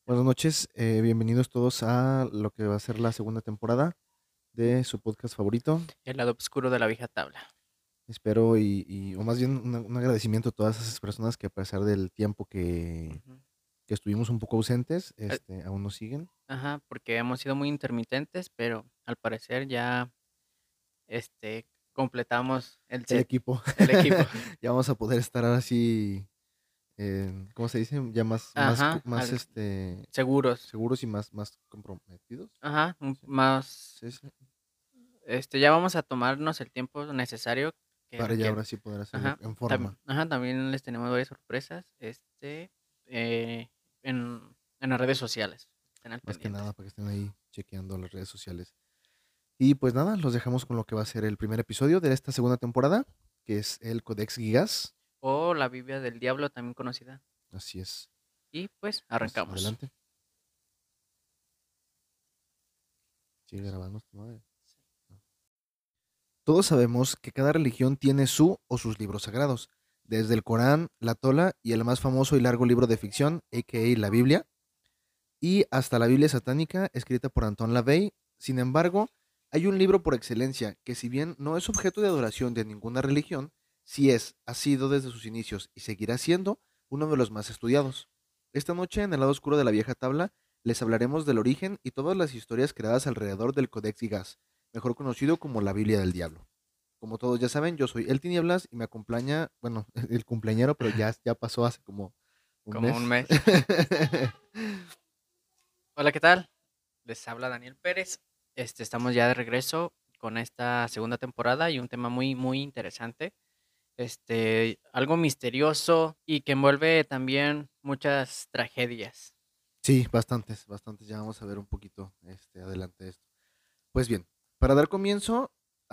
Buenas noches, bienvenidos todos a lo que va a ser la segunda temporada de su podcast favorito. El lado oscuro de la vieja tabla. Espero o más bien un agradecimiento a todas esas personas que a pesar del tiempo Ujú. que estuvimos un poco ausentes, Eh, aún nos siguen. ajá, porque hemos sido muy intermitentes, pero al parecer ya, completamos el El set, equipo. el equipo. Ya vamos a poder estar ahora sí, ¿cómo se dice? Ya Ajá, más seguros. seguros y más comprometidos. Ajá, Sí, más, sí, sí. ya vamos a tomarnos el tiempo necesario que Para ya requiere. ahora sí poder hacerlo Ajá, en forma. también les tenemos varias sorpresas, eh, en las redes sociales. Estén al Más que nada pendientes. para que estén ahí chequeando las redes sociales. Y pues nada, los dejamos con lo que va a ser el primer episodio de esta segunda temporada, que es el Codex Gigas. O la Biblia del Diablo, también conocida. Así es. Y pues Pues arrancamos. adelante. Sigue grabando esta madre. No. Todos sabemos que cada religión tiene su o sus libros sagrados, desde el Corán, la Tola y el más famoso y largo libro de ficción, a.k.a. la Biblia, y hasta la Biblia satánica escrita por Anton LaVey. Sin embargo, hay un libro por excelencia que si bien no es objeto de adoración de ninguna religión, sí ha sido desde sus inicios y seguirá siendo uno de los más estudiados. Esta noche en el lado oscuro de la vieja tabla les hablaremos del origen y todas las historias creadas alrededor del Codex Gigas, mejor conocido como la Biblia del Diablo. Como todos ya saben, yo soy El Tinieblas y me acompaña, bueno, el cumpleañero, pero ya pasó hace como un Como un mes. mes. Hola, ¿qué tal? Les habla Daniel Pérez. Estamos ya de regreso con esta segunda temporada y un tema muy, muy interesante. Algo misterioso y que envuelve también muchas tragedias. Sí, bastantes. Ya vamos a ver un poquito adelante de esto. Pues bien, para dar comienzo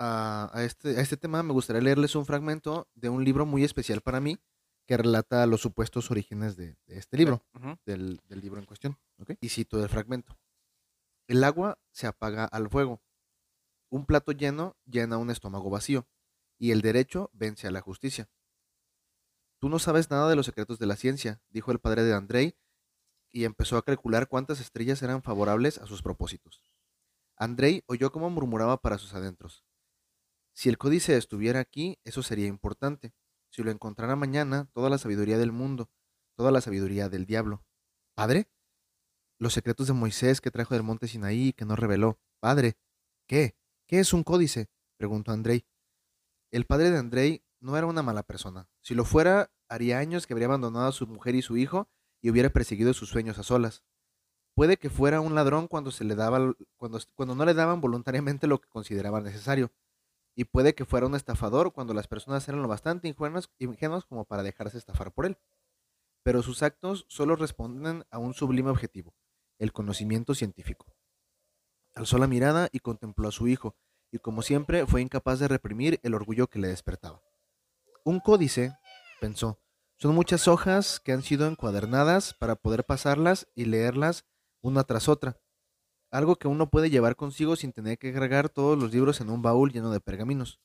a este tema, me gustaría leerles un fragmento de un libro muy especial para mí que relata los supuestos orígenes de este libro, Ujú. del libro en cuestión. ¿Ok? Y cito el fragmento. El agua se apaga al fuego. Un plato lleno llena un estómago vacío. Y el derecho vence a la justicia. Tú no sabes nada de los secretos de la ciencia, dijo el padre de Andrei y empezó a calcular cuántas estrellas eran favorables a sus propósitos. Andrei oyó cómo murmuraba para sus adentros. Si el códice estuviera aquí, eso sería importante. Si lo encontrara mañana, toda la sabiduría del mundo, toda la sabiduría del diablo. ¿Padre? Los secretos de Moisés que trajo del monte Sinaí y que no reveló. Padre, ¿qué? ¿Qué es un códice? Preguntó Andrei. El padre de Andrei no era una mala persona. Si lo fuera, haría años que habría abandonado a su mujer y su hijo y hubiera perseguido sus sueños a solas. Puede que fuera un ladrón cuando no le daban voluntariamente lo que consideraba necesario. Y puede que fuera un estafador cuando las personas eran lo bastante ingenuas como para dejarse estafar por él. Pero sus actos solo responden a un sublime objetivo, el conocimiento científico. Alzó la mirada y contempló a su hijo, y como siempre fue incapaz de reprimir el orgullo que le despertaba. Un códice, pensó, son muchas hojas que han sido encuadernadas para poder pasarlas y leerlas una tras otra, algo que uno puede llevar consigo sin tener que cargar todos los libros en un baúl lleno de pergaminos.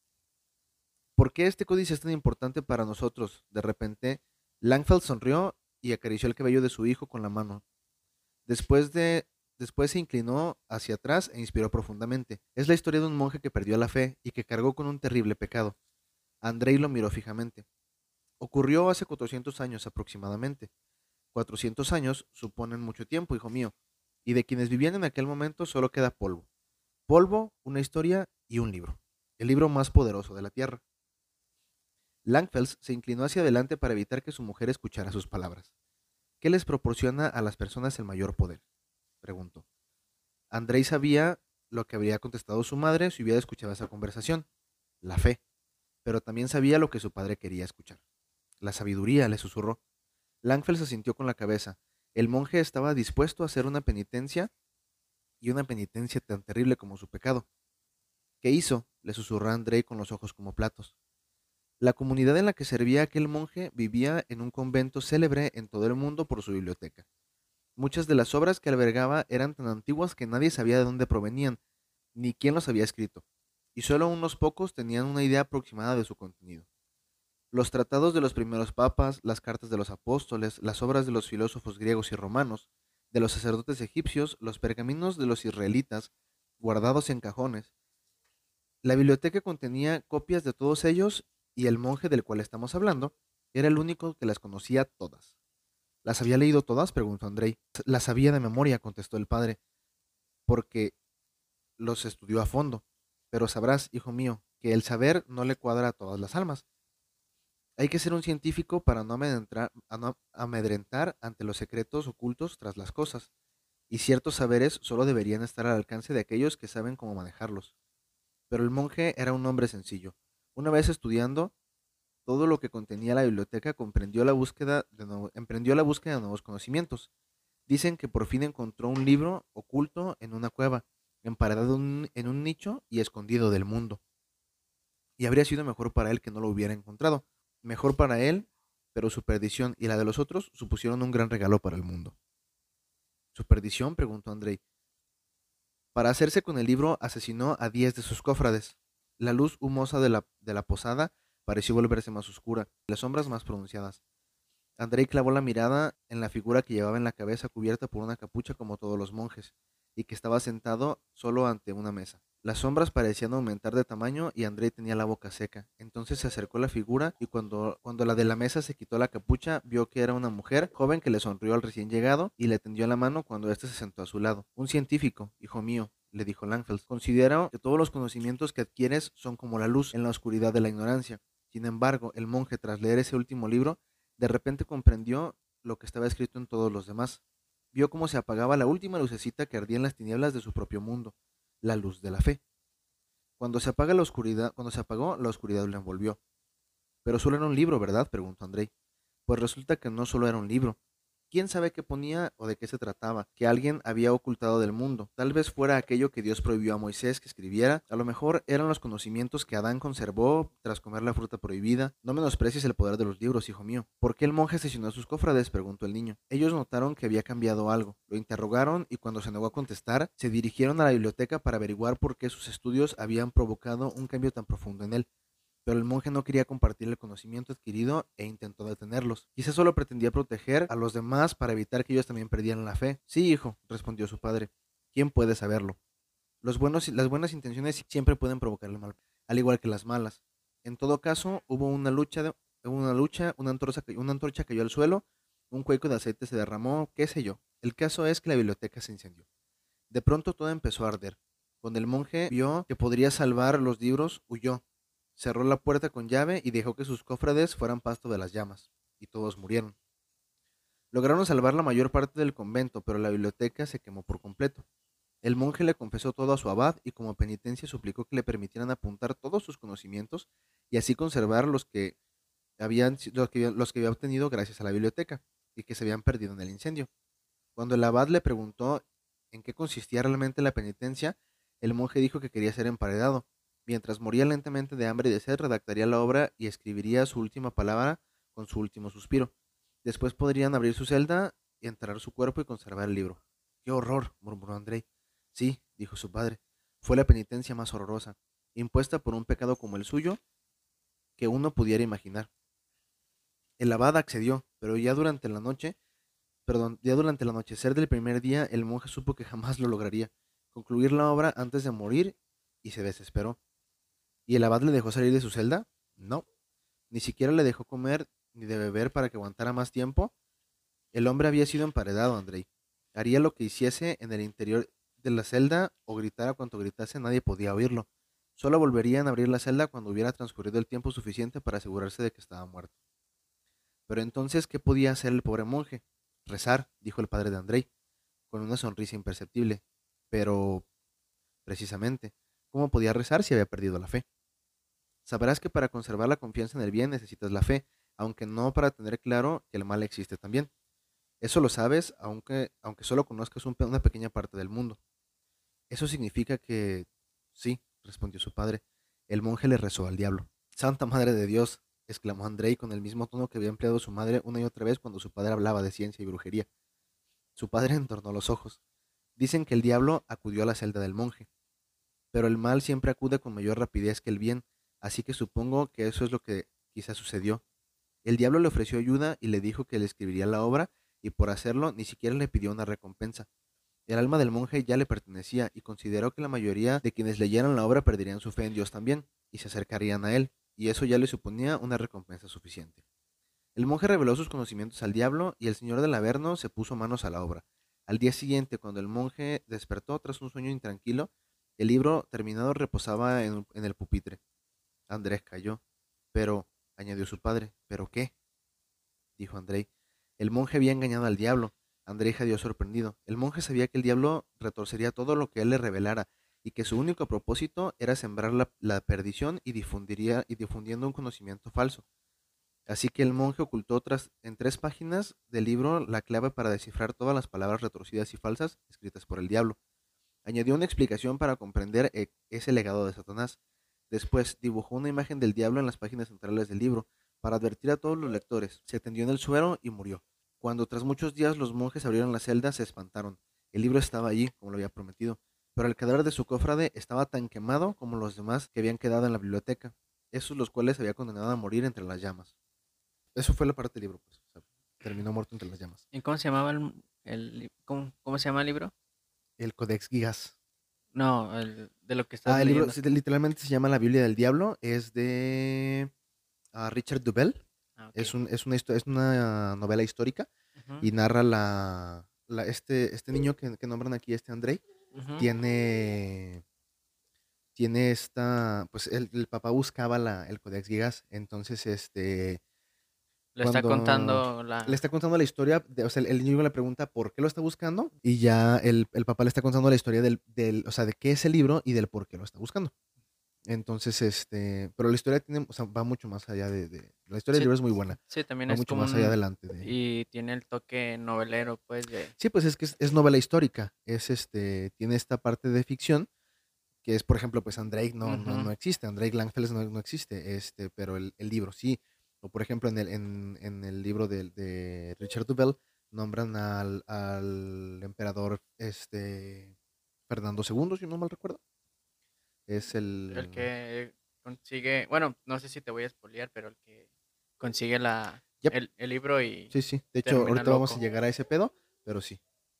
¿Por qué este códice es tan importante para nosotros? De repente, Langfeld sonrió y acarició el cabello de su hijo con la mano. Después de Después se inclinó hacia atrás e inspiró profundamente. Es la historia de un monje que perdió la fe y que cargó con un terrible pecado. Andrei lo miró fijamente. Ocurrió hace 400 años aproximadamente. 400 años suponen mucho tiempo, hijo mío, y de quienes vivían en aquel momento solo queda polvo. Polvo, una historia y un libro. El libro más poderoso de la Tierra. Langfels se inclinó hacia adelante para evitar que su mujer escuchara sus palabras. ¿Qué les proporciona a las personas el mayor poder? Preguntó. Andrei sabía lo que habría contestado su madre si hubiera escuchado esa conversación. La fe. Pero también sabía lo que su padre quería escuchar. La sabiduría, le susurró. Langfels asintió con la cabeza. El monje estaba dispuesto a hacer una penitencia y una penitencia tan terrible como su pecado. ¿Qué hizo? Le susurró Andrei con los ojos como platos. La comunidad en la que servía aquel monje vivía en un convento célebre en todo el mundo por su biblioteca. Muchas de las obras que albergaba eran tan antiguas que nadie sabía de dónde provenían, ni quién los había escrito, y solo unos pocos tenían una idea aproximada de su contenido. Los tratados de los primeros papas, las cartas de los apóstoles, las obras de los filósofos griegos y romanos, de los sacerdotes egipcios, los pergaminos de los israelitas, guardados en cajones. La biblioteca contenía copias de todos ellos y el monje del cual estamos hablando era el único que las conocía todas. ¿Las había leído todas?, preguntó Andrei. Las sabía de memoria, contestó el padre, porque los estudió a fondo. Pero sabrás, hijo mío, que el saber no le cuadra a todas las almas. Hay que ser un científico para no amedrentar ante los secretos ocultos tras las cosas, y ciertos saberes solo deberían estar al alcance de aquellos que saben cómo manejarlos. Pero el monje era un hombre sencillo. Una vez estudiando todo lo que contenía la biblioteca, emprendió la búsqueda de nuevos conocimientos. Dicen que por fin encontró un libro oculto en una cueva, emparedado en un nicho y escondido del mundo. Y habría sido mejor para él que no lo hubiera encontrado. Mejor para él, pero su perdición y la de los otros supusieron un gran regalo para el mundo. ¿Su perdición?, preguntó Andrei. Para hacerse con el libro, asesinó a 10 de sus cofrades. La luz humosa de la posada pareció volverse más oscura, y las sombras más pronunciadas. Andrei clavó la mirada en la figura que llevaba en la cabeza cubierta por una capucha como todos los monjes, y que estaba sentado solo ante una mesa. Las sombras parecían aumentar de tamaño y Andrei tenía la boca seca. Entonces se acercó a la figura y cuando la de la mesa se quitó la capucha, vio que era una mujer joven que le sonrió al recién llegado y le tendió la mano cuando éste se sentó a su lado. Un científico, hijo mío, le dijo Langfeld. Considero que todos los conocimientos que adquieres son como la luz en la oscuridad de la ignorancia. Sin embargo, el monje, tras leer ese último libro, de repente comprendió lo que estaba escrito en todos los demás. Vio cómo se apagaba la última lucecita que ardía en las tinieblas de su propio mundo, la luz de la fe. Cuando se apagó, la oscuridad lo envolvió. Pero solo era un libro, ¿verdad?, preguntó Andrei. Pues resulta que no solo era un libro. ¿Quién sabe qué ponía o de qué se trataba? Que alguien había ocultado del mundo. Tal vez fuera aquello que Dios prohibió a Moisés que escribiera. A lo mejor eran los conocimientos que Adán conservó tras comer la fruta prohibida. No menosprecies el poder de los libros, hijo mío. ¿Por qué el monje asesinó a sus cofrades?, preguntó el niño. Ellos notaron que había cambiado algo. Lo interrogaron y cuando se negó a contestar, se dirigieron a la biblioteca para averiguar por qué sus estudios habían provocado un cambio tan profundo en él. Pero el monje no quería compartir el conocimiento adquirido e intentó detenerlos. Quizás solo pretendía proteger a los demás para evitar que ellos también perdieran la fe. Sí, hijo, respondió su padre. ¿Quién puede saberlo? Las buenas intenciones siempre pueden provocar el mal, al igual que las malas. En todo caso, una antorcha cayó al suelo, un cuenco de aceite se derramó, qué sé yo. El caso es que la biblioteca se incendió. De pronto todo empezó a arder. Cuando el monje vio que podría salvar los libros, huyó. Cerró la puerta con llave y dejó que sus cofrades fueran pasto de las llamas, y todos murieron. Lograron salvar la mayor parte del convento, pero la biblioteca se quemó por completo. El monje le confesó todo a su abad y como penitencia suplicó que le permitieran apuntar todos sus conocimientos y así conservar los que había obtenido gracias a la biblioteca y que se habían perdido en el incendio. Cuando el abad le preguntó en qué consistía realmente la penitencia, el monje dijo que quería ser emparedado. Mientras moría lentamente de hambre y de sed, redactaría la obra y escribiría su última palabra con su último suspiro. Después podrían abrir su celda y enterrar su cuerpo y conservar el libro. ¡Qué horror!, murmuró Andrei. Sí, dijo su padre, fue la penitencia más horrorosa, impuesta por un pecado como el suyo, que uno pudiera imaginar. El abad accedió, pero ya durante el anochecer del primer día, el monje supo que jamás lo lograría concluir la obra antes de morir y se desesperó. ¿Y el abad le dejó salir de su celda? No, ni siquiera le dejó comer ni de beber para que aguantara más tiempo. El hombre había sido emparedado, Andrei. Haría lo que hiciese en el interior de la celda o gritara cuanto gritase, nadie podía oírlo. Solo volverían a abrir la celda cuando hubiera transcurrido el tiempo suficiente para asegurarse de que estaba muerto. Pero entonces, ¿qué podía hacer el pobre monje? Rezar, dijo el padre de Andrei, con una sonrisa imperceptible. Pero, precisamente, ¿cómo podía rezar si había perdido la fe? Sabrás que para conservar la confianza en el bien necesitas la fe, aunque no para tener claro que el mal existe también. Eso lo sabes, aunque solo conozcas una pequeña parte del mundo. Eso significa que... Sí, respondió su padre. El monje le rezó al diablo. Santa Madre de Dios, exclamó Andrei con el mismo tono que había empleado su madre una y otra vez cuando su padre hablaba de ciencia y brujería. Su padre entornó los ojos. Dicen que el diablo acudió a la celda del monje, pero el mal siempre acude con mayor rapidez que el bien, así que supongo que eso es lo que quizás sucedió. El diablo le ofreció ayuda y le dijo que le escribiría la obra y por hacerlo ni siquiera le pidió una recompensa. El alma del monje ya le pertenecía y consideró que la mayoría de quienes leyeran la obra perderían su fe en Dios también y se acercarían a él, y eso ya le suponía una recompensa suficiente. El monje reveló sus conocimientos al diablo y el señor del Averno se puso manos a la obra. Al día siguiente, cuando el monje despertó tras un sueño intranquilo, el libro terminado reposaba en el pupitre. Andrés cayó. Pero, añadió su padre, ¿pero qué? Dijo Andrei. El monje había engañado al diablo. Andrei jadeó sorprendido. El monje sabía que el diablo retorcería todo lo que él le revelara y que su único propósito era sembrar la perdición y difundiendo un conocimiento falso. Así que el monje ocultó en 3 páginas del libro la clave para descifrar todas las palabras retorcidas y falsas escritas por el diablo. Añadió una explicación para comprender ese legado de Satanás. Después dibujó una imagen del diablo en las páginas centrales del libro para advertir a todos los lectores. Se tendió en el suelo y murió. Cuando tras muchos días los monjes abrieron la celda, se espantaron. El libro estaba allí, como lo había prometido, pero el cadáver de su cofrade estaba tan quemado como los demás que habían quedado en la biblioteca, esos los cuales se había condenado a morir entre las llamas. Eso fue la parte del libro, pues. O sea, terminó muerto entre las llamas. ¿Y cómo se llamaba cómo se llama el libro? El Codex Gigas. No, de lo que estás El libro leyendo. literalmente se llama La Biblia del Diablo. Es de Richard Duvel. Ah, ok. Es una novela histórica Ujú, y narra este niño que nombran aquí, este Andrei, ujú. tiene, tiene pues el papá buscaba el Codex Gigas, entonces Le está cuando contando le la... está contando la historia, o sea, el niño le pregunta por qué lo está buscando y ya el papá le está contando la historia o sea, de qué es el libro y del por qué lo está buscando. Entonces, pero la historia tiene, o sea, va mucho más allá la historia del Sí, libro es muy buena, sí, también va es mucho como más allá un... adelante Y tiene el toque novelero, pues, de... sí, pues es que es novela histórica, tiene esta parte de ficción, que es, por ejemplo, pues Andrei Ujú. no existe, Andrei Langfels no existe, pero el libro sí, o por ejemplo en el libro de Richard Duvel, nombran al emperador, Fernando II, si no mal recuerdo, es El el... que consigue... Bueno, no sé si te voy a spoilear, pero el que consigue Yep, el libro y sí, sí, de hecho, termina ahorita vamos a loco. llegar a ese pedo, pero sí.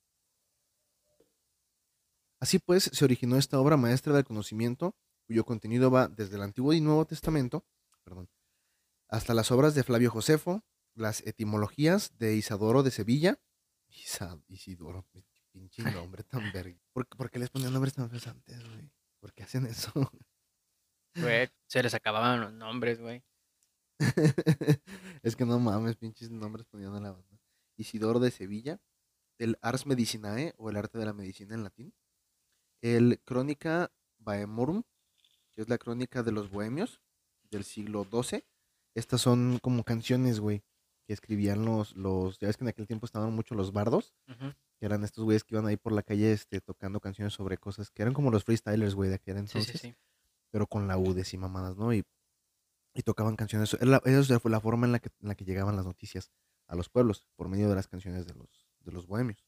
Así pues, se originó esta obra maestra del conocimiento, cuyo contenido va desde el Antiguo y Nuevo Testamento, perdón, hasta las obras de Flavio Josefo, las etimologías de Isidoro de Sevilla. Isidoro, pinche nombre tan verga. ¿Por qué les ponían nombres tan feos antes, güey? ¿Por qué hacen eso? Güey, se les acababan los nombres, güey. Es que no mames, pinches nombres ponían a la banda. Isidoro de Sevilla, el Ars Medicinae o el arte de la medicina en latín, el Crónica Bohemorum, que es la crónica de los bohemios del siglo XII. Estas son como canciones, güey, que escribían ya ves que en aquel tiempo estaban mucho los bardos, Ujú. que eran estos güeyes que iban ahí por la calle, tocando canciones sobre cosas que eran como los freestylers, güey, de aquel Sí, sí, entonces, sí. pero con laudes y mamadas, ¿no? Y tocaban canciones. Esa fue la forma en la que llegaban las noticias a los pueblos, por medio de las canciones de los bohemios.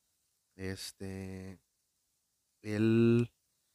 Este, el,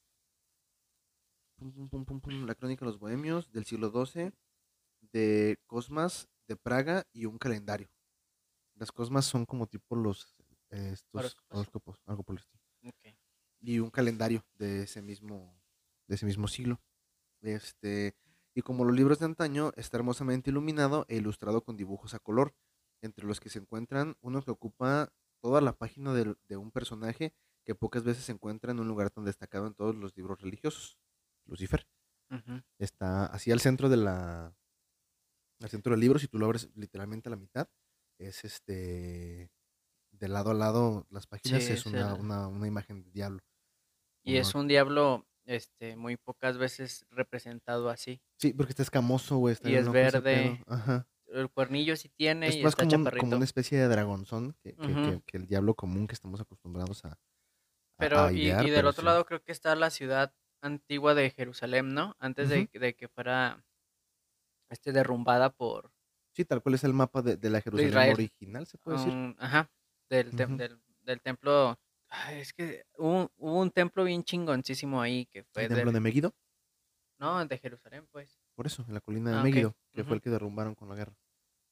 la crónica de los bohemios del siglo XII, de Cosmas de Praga y un calendario. Las Cosmas son como tipo estos Horóscopos. horóscopos, algo por el estilo. Ok. Y un calendario de ese mismo siglo. Este, y como los libros de antaño, está hermosamente iluminado e ilustrado con dibujos a color, entre los que se encuentran uno que ocupa toda la página de un personaje que pocas veces se encuentra en un lugar tan destacado en todos los libros religiosos. Lucifer. Ujú. Está así al centro del libro, si tú lo abres literalmente a la mitad, es de lado a lado las Sí, páginas es una imagen del diablo. y es Uno, un diablo, muy pocas veces representado así. sí, porque está escamoso, güey, está Y bien es loco ese pedo. verde, Ajá. el cuernillo sí tiene Es y más está como una chaparrito. especie de dragonzón que, que, Ujú. que, que el diablo común que estamos acostumbrados a Pero, y idear, del pero otro sí. lado creo que está la ciudad antigua de Jerusalén, ¿no? Antes Ujú. de que fuera, derrumbada Sí, tal cual es el mapa de la por Jerusalén Israel. original, se puede decir. Ajá, Ujú. del templo. Ay, es que hubo un templo bien chingoncísimo ahí que El fue templo de Megiddo, no, de Jerusalén, pues. por eso, en la colina de Ah, ok. Megiddo, que fue Ujú. el que derrumbaron con la guerra.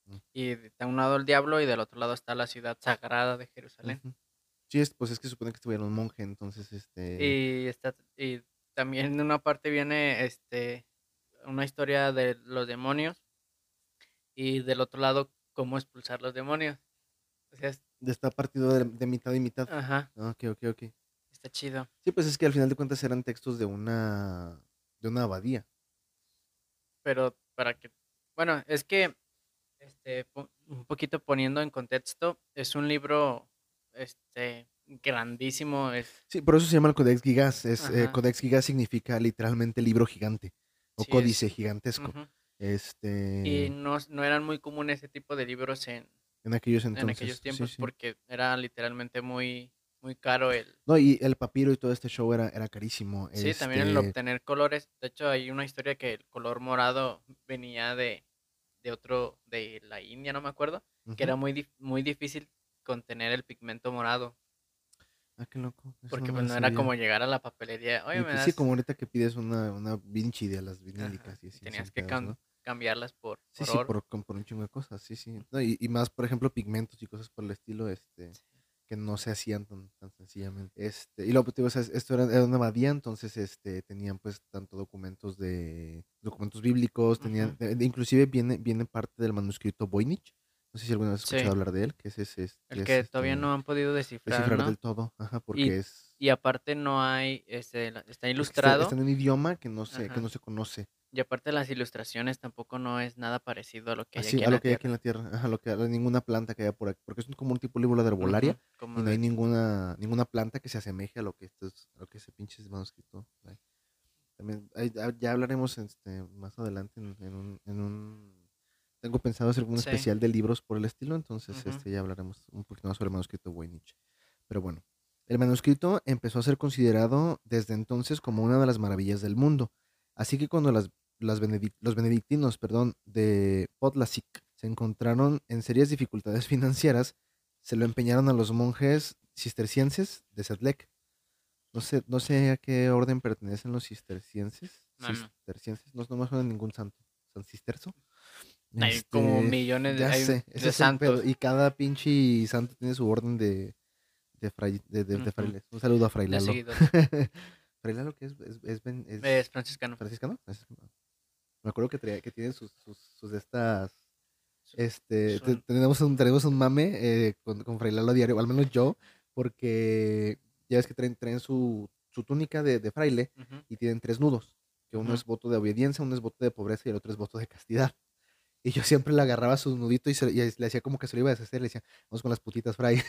Y de un lado el diablo y del otro lado está la ciudad sagrada de Jerusalén. Ujú. Sí, pues es que supone que estuviera un monje, entonces, Y también en una parte viene una historia de los demonios y del otro lado cómo expulsar los demonios. O sea, está partido de mitad y mitad. ajá, Ah, ok, ok, ok. está chido. Sí, pues es que al final de cuentas eran textos de una abadía. Pero para que, bueno, es que un poquito poniendo en contexto, es un libro grandísimo, Sí, por eso se llama el Codex Gigas. ajá, Codex Gigas significa literalmente libro gigante o sí es. códice gigantesco. Ujú. Y Este, no eran muy comunes ese tipo de libros en aquellos en aquellos entonces, sí, tiempos sí. porque era literalmente muy caro el. No, y el papiro y todo este show era carísimo. Sí, también el obtener colores. De hecho, hay una historia que el color morado venía de otro, de la India, no me acuerdo, que Ujú. era muy difícil contener el pigmento morado, Ah, qué loco. Eso no porque me pues lo no era como sabía. llegar a la papelería, oye, Y me pues sí, como das, ahorita que pides una Vinci de las ajá, vinílicas y y así, sin tenías que pedos, ¿no? cambiarlas Sí, por sí, oro. por un chingo de cosas, sí, sí. No, Ujú. y más, por ejemplo, pigmentos y cosas por el estilo, Sí. que no se hacían tan sencillamente. Y luego, pues, digo, o sea, esto era una abadía, entonces, tenían pues tanto documentos bíblicos, Ujú. inclusive viene parte del manuscrito Voynich. No sé si alguna vez has escuchado Sí, hablar de él, que el que es que todavía no han podido descifrar, descifrar ¿no? del todo, ajá, Y, porque es, y aparte no hay, está es que está ilustrado, en un idioma que no ajá. se conoce. Y aparte las ilustraciones tampoco no es nada parecido a lo que hay Así, aquí a en lo la que hay aquí en Tierra. la Tierra, ajá, a ninguna planta que haya por aquí, porque es como un tipo de libro de herbolaria Ujú, y como no hay de, ninguna planta que se asemeje a lo que ese pinche manuscrito trae. También, ya hablaremos más adelante tengo pensado hacer un sí, especial de libros por el estilo, entonces ujú, ya hablaremos un poquito más sobre el manuscrito Voynich. Pero bueno, el manuscrito empezó a ser considerado desde entonces como una de las maravillas del mundo. Así que cuando los benedictinos, perdón, de Podlasic se encontraron en serias dificultades financieras, se lo empeñaron a los monjes cistercienses de Sedlec. No sé a qué orden pertenecen los cistercienses. mano. Cistercienses, no me suena ningún santo. ¿San Cisterso? Hay como millones, Ya hay sé, ese de es el pedo. santos. Y cada pinche santo tiene su orden de Ujú, frailes. Un saludo a Fray de Lalo. seguidores. ¿Fray Lalo qué es? Es franciscano. ¿Franciscano? Me acuerdo que tienen sus de estas. Su- su- Tenemos un mame con Fray Lalo a diario, o al menos yo, porque ya ves que traen su túnica de fraile ujú, y tienen tres nudos, que uno ujú. es voto de obediencia, uno es voto de pobreza y el otro es voto de castidad. Y yo siempre le agarraba su nudito y le hacía como que se lo iba a deshacer, le decía, vamos con las putitas, Fray.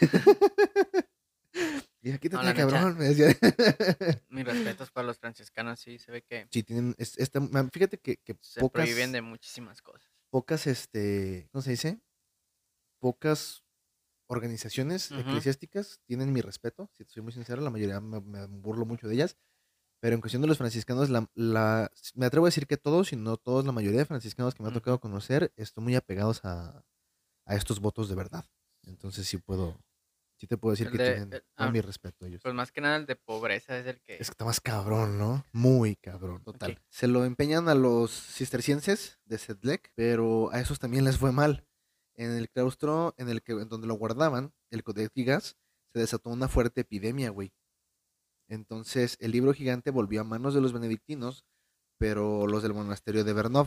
Y decía, No, quítate, la neta, cabrón, me decía. mis respetos para los franciscanos, sí, se ve que Sí, fíjate que se prohíben de muchísimas cosas. ¿cómo se dice? Pocas organizaciones Ujú, eclesiásticas tienen mi respeto, si te soy muy sincero, la mayoría me burlo mucho de ellas, pero en cuestión de los franciscanos, me atrevo a decir que todos, si no todos, la mayoría de franciscanos que me ha tocado ujú. conocer, están muy apegados a estos votos de verdad. Entonces sí te puedo decir El que de, tienen todo mi respeto ellos. pues más que nada el de pobreza es el Es que que, está más cabrón, ¿no? Muy cabrón, ok. total. Se lo empeñan a los cistercienses de Sedlec, pero a esos también les fue mal. En el claustro en donde lo guardaban, el Codex Gigas, se desató una fuerte epidemia, güey. Entonces, el libro gigante volvió a manos de los benedictinos, pero los del monasterio de Bernov,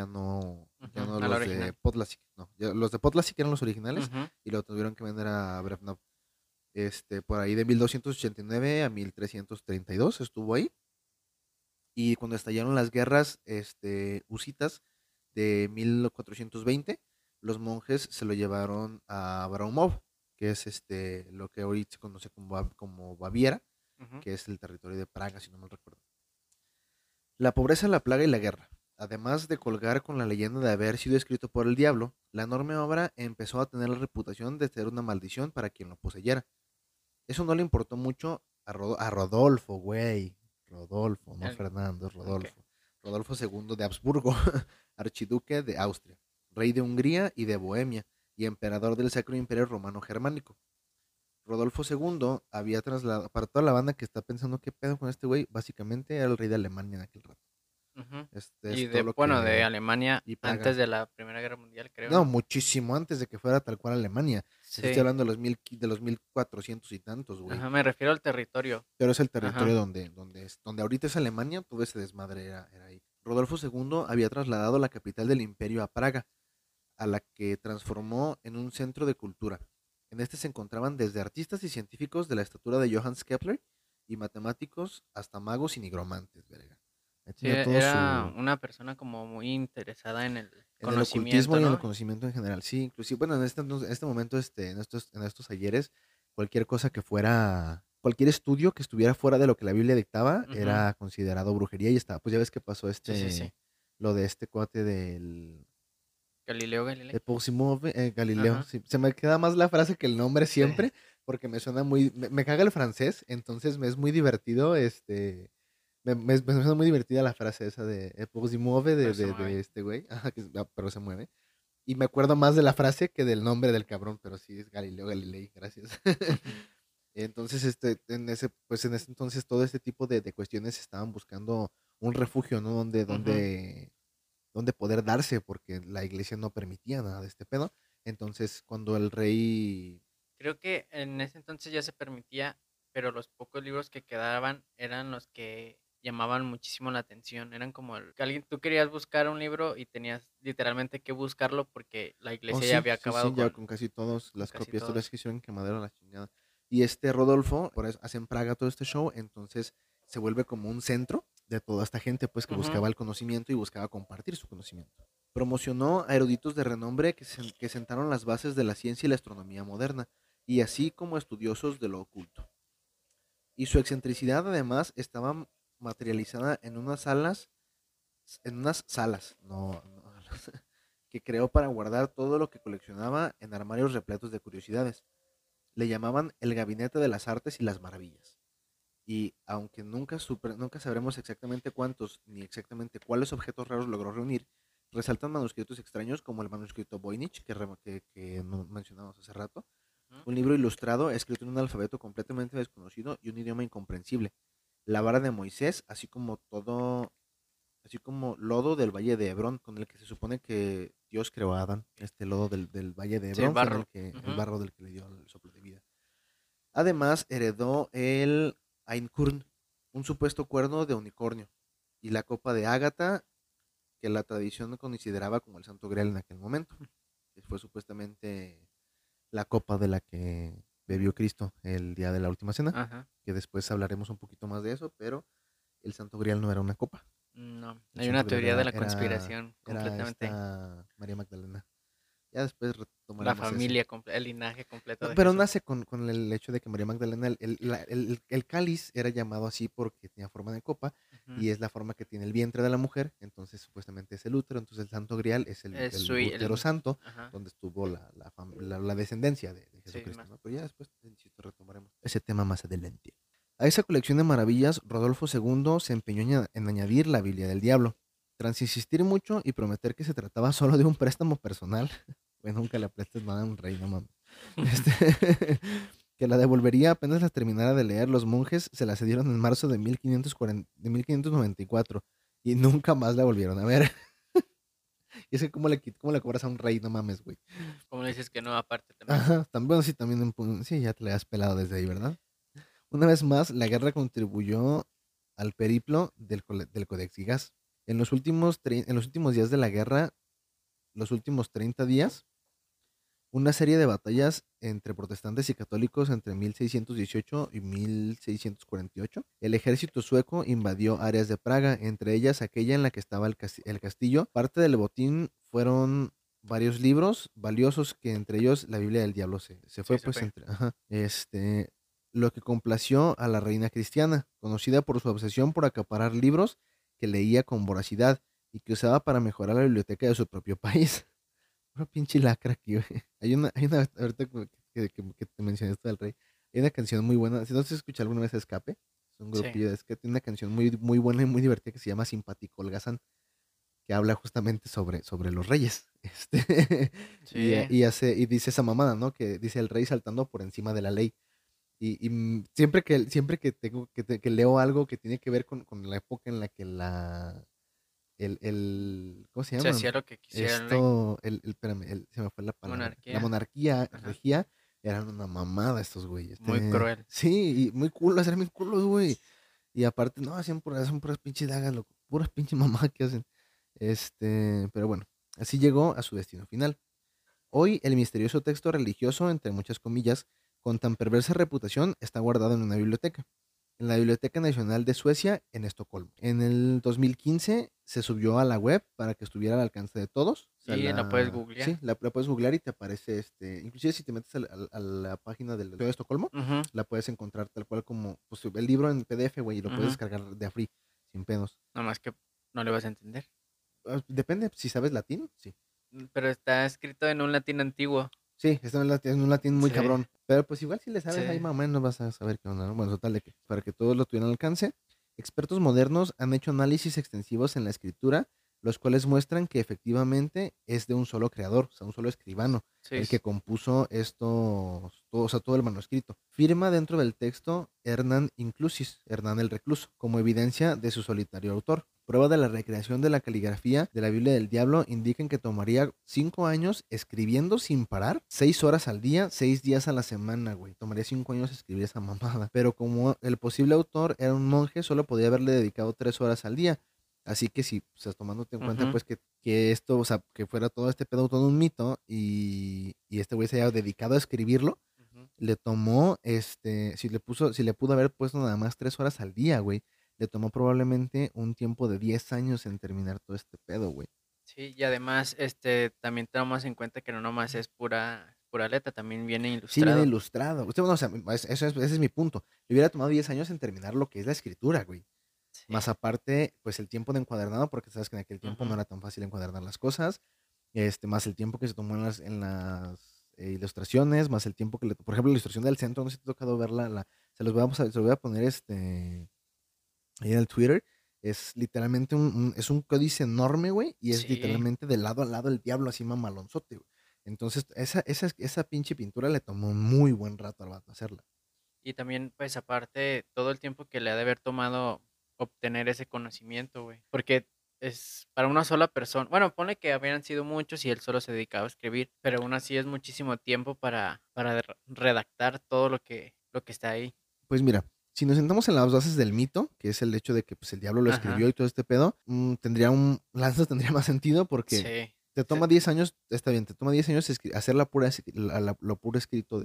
ya Ujú, no al los de original. Podlasic, no. Los de Podlasic eran los originales Ujú, y lo tuvieron que vender a Brevnov. Por ahí de 1289 a 1332 estuvo ahí. Y cuando estallaron las guerras husitas de 1420, los monjes se lo llevaron a Braumov, que es lo que hoy se conoce como Baviera, ujú. que es el territorio de Praga, si no mal recuerdo. La pobreza, la plaga y la guerra. Además de colgar con la leyenda de haber sido escrito por el diablo, la enorme obra empezó a tener la reputación de ser una maldición para quien lo poseyera. Eso no le importó mucho a Rodolfo, güey. Rodolfo, no El, Fernando, es ok. Rodolfo. Rodolfo II de Habsburgo, archiduque de Austria, rey de Hungría y de Bohemia, y emperador del Sacro Imperio Romano Germánico. Rodolfo II para toda la banda que está pensando qué pedo con este güey, básicamente era el rey de Alemania en aquel rato. Ujú. Es Y todo de, lo bueno, de que... Alemania Y antes Praga. de la Primera Guerra Mundial, creo, No, ¿no? muchísimo antes de que fuera tal cual Alemania. Te estoy Sí, hablando de de los 1400 y tantos, güey. ajá, me refiero al territorio. Pero es el territorio Ajá, donde ahorita es Alemania, todo ese desmadre era ahí. Rodolfo II había trasladado la capital del imperio a Praga, a la que transformó en un centro de cultura. En este se encontraban desde artistas y científicos de la estatura de Johannes Kepler y matemáticos hasta magos y nigromantes, verga. Ahí sí, tenía todo era su... una persona como muy interesada en el En el ocultismo conocimiento, y en el ¿no? conocimiento en general, sí, inclusive, bueno, en este momento, en estos ayeres, cualquier cosa que fuera, cualquier estudio que estuviera fuera de lo que la Biblia dictaba, Ujú. era considerado brujería y estaba, pues ya ves que pasó Sí, sí, sí. lo de este cuate del Galileo Galilei. Epousimov, Galileo, Ajá, sí, se me queda más la frase que el nombre sí. siempre, porque me suena muy, me caga el francés, entonces me es muy divertido, me suena muy divertida la frase esa de Epousimov Pero se de mueve. este güey, ajá, pero se mueve. Y me acuerdo más de la frase que del nombre del cabrón, pero sí es Galileo Galilei, gracias. Ujú, Entonces, pues en ese entonces todo este tipo de cuestiones estaban buscando un refugio, ¿no? ujú. Donde poder darse, porque la iglesia no permitía nada de este pedo. Entonces, cuando el rey, Creo que en ese entonces ya se permitía, pero los pocos libros que quedaban eran los que llamaban muchísimo la atención. Eran como que alguien, tú querías buscar un libro y tenías literalmente que buscarlo porque la oh iglesia ya sí, había sí, sí, acabado ya con casi todas con las casi copias, todas las todos. que hicieron quemadero a la chingada. Y este Rodolfo, por eso hace en Praga todo este show, entonces se vuelve como un centro de toda esta gente, pues que Ujú, buscaba el conocimiento y buscaba compartir su conocimiento. Promocionó a eruditos de renombre que sentaron las bases de la ciencia y la astronomía moderna, y así como estudiosos de lo oculto. Y su excentricidad además estaba materializada en unas salas, que creó para guardar todo lo que coleccionaba en armarios repletos de curiosidades. Le llamaban el Gabinete de las Artes y las Maravillas. Y aunque nunca sabremos exactamente cuántos ni exactamente cuáles objetos raros logró reunir, resaltan manuscritos extraños como el manuscrito Voynich, que no mencionamos hace rato, ujú. un libro ilustrado escrito en un alfabeto completamente desconocido y un idioma incomprensible, la vara de Moisés, así como lodo del Valle de Hebrón, con el que se supone que Dios creó a Adán. Este lodo del Valle de Sí, el Hebrón fue en barro. el Ujú. barro del que le dio el soplo de vida. Además, heredó el Ainkurn, un supuesto cuerno de unicornio, y la copa de Ágata, que la tradición consideraba como el Santo Grial en aquel momento, que fue supuestamente la copa de la que bebió Cristo el día de la última cena, Ajá. que después hablaremos un poquito más de eso, pero el Santo Grial no era una copa, No, el hay Santo una Grial teoría de la conspiración era completamente. esta María Magdalena. Ya después La retomaremos ese. familia, el linaje completo No, de pero Jesús. nace con el hecho de que María Magdalena, el cáliz era llamado así porque tenía forma de copa Ujú. y es la forma que tiene el vientre de la mujer, entonces supuestamente es el útero, entonces el Santo Grial es Es el su, útero santo ajá. donde estuvo la descendencia de Sí, Jesucristo, más. ¿no? Pero ya después, insisto, retomaremos ese tema más adelante. A esa colección de maravillas, Rodolfo II se empeñó en añadir la Biblia del Diablo, tras insistir mucho y prometer que se trataba solo de un préstamo personal. Pues nunca le prestes nada a un rey, no mames. Este, que la devolvería apenas las terminara de leer. Los monjes se la cedieron en marzo de 1540, de 1594 y nunca más la volvieron a ver. Y es que cómo le cobras a un rey, no mames, güey. ¿Cómo le dices que no? Aparte también. Ajá, también sí, también sí, ya te la has pelado desde ahí, ¿verdad? Una vez más, la guerra contribuyó al periplo del Codex Gigas. En los últimos días de la guerra, los últimos 30 días, una serie de batallas entre protestantes y católicos entre 1618 y 1648. El ejército sueco invadió áreas de Praga, entre ellas aquella en la que estaba el castillo. Parte del botín fueron varios libros valiosos, que entre ellos la Biblia del Diablo se Sí, fue se pues fue. entre... Ajá, lo que complació a la reina cristiana, conocida por su obsesión por acaparar libros que leía con voracidad y que usaba para mejorar la biblioteca de su propio país. Una pinche lacra aquí, güey. Ahorita que te mencioné esto del rey, hay una canción muy buena. Si no se escucha alguna vez Escape, es un Sí. grupillo, es que tiene una canción muy buena y muy divertida que se llama Simpático Holgazán, que habla justamente sobre los reyes. Sí. Y dice esa mamada, ¿no? Que dice el rey saltando por encima de la ley. Siempre que leo algo que tiene que ver con la época en la que ¿cómo se Se llama? hacía lo que quisiera el rey. Esto, espérame, se me fue la palabra. La Monarquía. monarquía Ajá. regía, eran una mamada estos güeyes. Muy cruel. Sí, y muy culos, eran muy culos, güey. Y aparte, no, hacen puras pinches dagas, loco, puras pinches mamadas que hacen. Pero bueno, así llegó a su destino final. Hoy el misterioso texto religioso, entre muchas comillas, con tan perversa reputación, está guardado en una biblioteca, en la Biblioteca Nacional de Suecia, en Estocolmo. En el 2015 se subió a la web para que estuviera al alcance de todos. O sea, Y la puedes sí, googlear. la puedes googlear y te aparece, inclusive si te metes a la página del Museo de Estocolmo, Ujú, la puedes encontrar tal cual como pues, el libro en PDF, güey, y lo puedes ujú. descargar de a free, sin pedos. Nomás que no le vas a entender. Depende, si sabes latín, sí. Pero está escrito en un latín antiguo. Sí, está en un latín muy Sí, cabrón. Pero pues igual si le sí. sabes ahí más o menos vas a saber qué onda, ¿no? Bueno, total de que para que todos lo tuvieran al alcance, expertos modernos han hecho análisis extensivos en la escritura, los cuales muestran que efectivamente es de un solo creador, o sea, un solo escribano, Sí, el que compuso todo, o sea, todo el manuscrito. Firma dentro del texto Hernán Inclusis, Hernán el Recluso, como evidencia de su solitario autor. Prueba de la recreación de la caligrafía de la Biblia del Diablo indican que tomaría 5 años escribiendo sin parar, 6 horas al día, 6 días a la semana, güey. Tomaría 5 años escribir esa mamada. Pero como el posible autor era un monje, solo podía haberle dedicado 3 horas al día. Así que si, o sea, tomándote en cuenta, ujú, pues, que esto, o sea, que fuera todo este pedo todo un mito y este güey se haya dedicado a escribirlo, ujú. le tomó, si le pudo haber puesto nada más 3 horas al día, güey, le tomó probablemente un tiempo de 10 años en terminar todo este pedo, güey. Sí, y además, también tomamos en cuenta que no nomás es pura letra, también viene Sí, viene ilustrado. ilustrado. Usted, bueno, o sea, ese es mi punto. Le hubiera tomado 10 años en terminar lo que es la escritura, güey. Sí. Más aparte, pues el tiempo de encuadernado, porque sabes que en aquel tiempo no Ujú. era tan fácil encuadernar las cosas, más el tiempo que se tomó en las ilustraciones, más el tiempo por ejemplo, la ilustración del centro, no sé si te ha tocado verla, se los voy a poner ahí en el Twitter, es literalmente es un códice enorme, güey, y es Sí. literalmente de lado a lado el diablo así mamalonzote, güey. Entonces, esa pinche pintura le tomó un muy buen rato al vato hacerla. Y también, pues aparte, todo el tiempo que le ha de haber tomado obtener ese conocimiento, güey. Porque es para una sola persona. Bueno, ponle que habían sido muchos y él solo se dedicaba a escribir, pero aún así es muchísimo tiempo para redactar todo lo que está ahí. Pues mira, si nos sentamos en las bases del mito, que es el hecho de que pues, el diablo lo escribió Ajá. y todo este pedo, Lanzas tendría más sentido porque Sí. te Se- toma 10 años, está bien, te toma 10 años hacer lo puro escrito